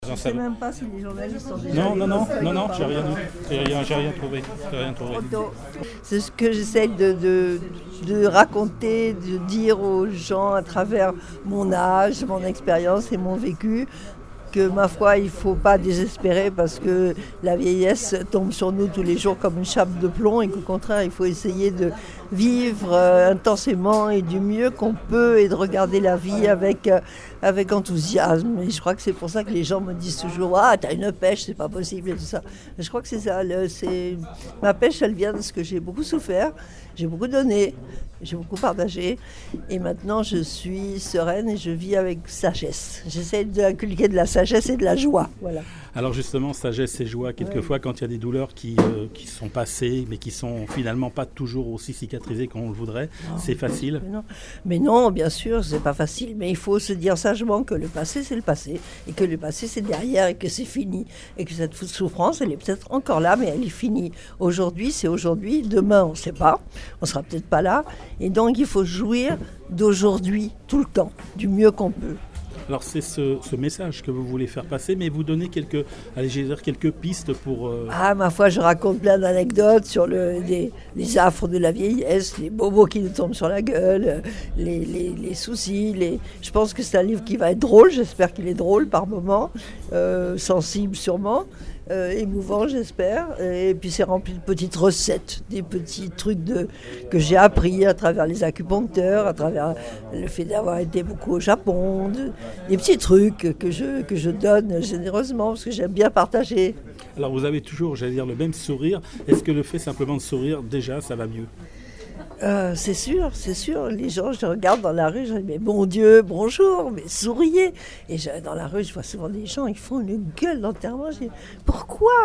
Je ne sais même pas si les journalistes sont déjà... Non, j'ai rien trouvé. C'est ce que j'essaye de raconter, de dire aux gens à travers mon âge, mon expérience et mon vécu, que ma foi, il ne faut pas désespérer parce que la vieillesse tombe sur nous tous les jours comme une chape de plomb et qu'au contraire, il faut essayer de vivre intensément et du mieux qu'on peut et de regarder la vie avec enthousiasme. Et je crois que c'est pour ça que les gens me disent toujours « Ah, t'as une pêche, c'est pas possible » et tout ça. Et je crois que c'est ça. Ma pêche, elle vient de ce que j'ai beaucoup souffert, j'ai beaucoup donné, j'ai beaucoup partagé et maintenant je suis sereine et je vis avec sagesse. J'essaie d'inculquer de la sagesse et de la joie. Voilà. Alors justement, sagesse et joie, quelquefois quand il y a des douleurs qui sont passées mais qui sont finalement pas toujours aussi cicatrisées qu'on le voudrait, c'est facile. Mais non, bien sûr, c'est pas facile, mais il faut se dire sagement que le passé c'est le passé et que le passé c'est derrière et que c'est fini et que cette souffrance elle est peut-être encore là mais elle est finie. Aujourd'hui c'est aujourd'hui, demain on ne sait pas, on sera peut-être pas là et donc il faut jouir d'aujourd'hui tout le temps, du mieux qu'on peut. Alors c'est ce message que vous voulez faire passer, mais vous donnez quelques pistes pour... Ah, ma foi, je raconte plein d'anecdotes sur les affres de la vieillesse, les bobos qui nous tombent sur la gueule, les soucis. Je pense que c'est un livre qui va être drôle, j'espère qu'il est drôle par moments, sensible sûrement. Émouvant j'espère et puis c'est rempli de petites recettes, des petits trucs que j'ai appris à travers les acupuncteurs, à travers le fait d'avoir été beaucoup au Japon, des petits trucs que je donne généreusement parce que j'aime bien partager. Alors vous avez toujours, le même sourire. Est-ce que le fait simplement de sourire, déjà, ça va mieux ? C'est sûr. Les gens, je regarde dans la rue, je dis mais bon Dieu, bonjour, mais souriez. Et dans la rue, je vois souvent des gens, ils font une gueule d'enterrement. Je dis pourquoi ?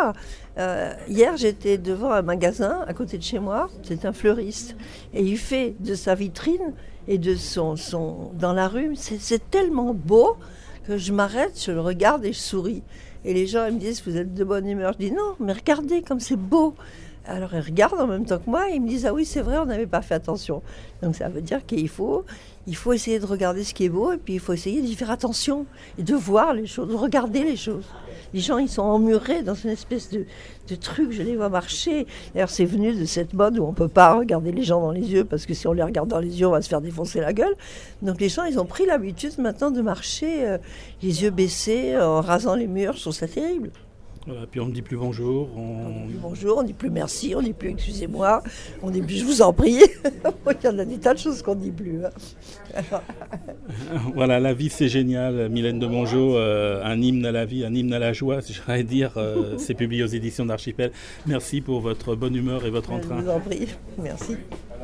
Hier, j'étais devant un magasin à côté de chez moi, c'est un fleuriste, et il fait de sa vitrine et de son dans la rue, c'est tellement beau que je m'arrête, je le regarde et je souris. Et les gens ils me disent vous êtes de bonne humeur. Je dis non, mais regardez comme c'est beau. Alors ils regardent en même temps que moi et ils me disent ah oui c'est vrai on n'avait pas fait attention. Donc ça veut dire qu'il faut essayer de regarder ce qui est beau et puis il faut essayer d'y faire attention et de voir les choses, de regarder les choses. Les gens ils sont emmurés dans une espèce de truc, je les vois marcher. D'ailleurs c'est venu de cette mode où on ne peut pas regarder les gens dans les yeux parce que si on les regarde dans les yeux on va se faire défoncer la gueule. Donc les gens ils ont pris l'habitude maintenant de marcher les yeux baissés en rasant les murs, je trouve ça terrible. Voilà, puis on ne dit plus bonjour. On ne dit plus bonjour, on ne dit plus merci, on ne dit plus excusez-moi, on ne dit plus je vous en prie. Il y en a des tas de choses qu'on ne dit plus. Voilà, la vie c'est génial. Mylène de Mongeau, un hymne à la vie, un hymne à la joie, j'allais dire. C'est publié aux éditions d'Archipel. Merci pour votre bonne humeur et votre entrain. Je vous en prie, merci.